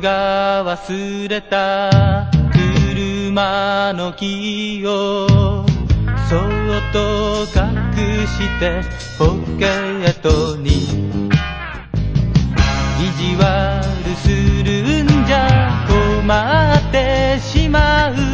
が忘れた車のキーをそっと隠してポケットに意地悪するんじゃ困ってしまう